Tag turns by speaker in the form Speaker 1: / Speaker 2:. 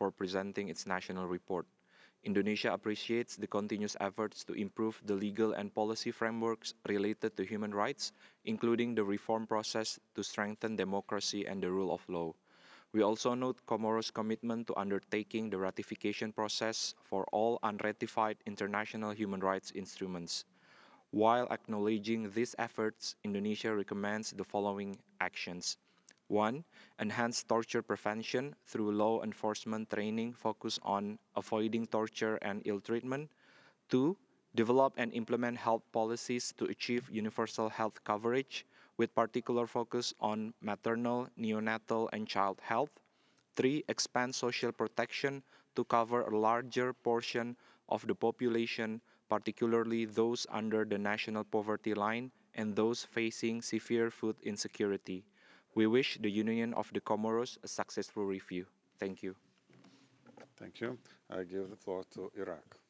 Speaker 1: for presenting its national report. Indonesia appreciates the continuous efforts to improve the legal and policy frameworks related to human rights, including the reform process to strengthen democracy and the rule of law. We also note Comoros' commitment to undertaking the ratification process for all unratified international human rights instruments. While acknowledging these efforts, Indonesia recommends the following actions. 1. Enhance torture prevention through law enforcement training focused on avoiding torture and ill treatment. 2. Develop and implement health policies to achieve universal health coverage, with particular focus on maternal, neonatal, and child health. 3. Expand social protection to cover a larger portion of the population, particularly those under the national poverty line and those facing severe food insecurity. We wish the Union of the Comoros a successful review. Thank you.
Speaker 2: Thank you. I give the floor to Iraq.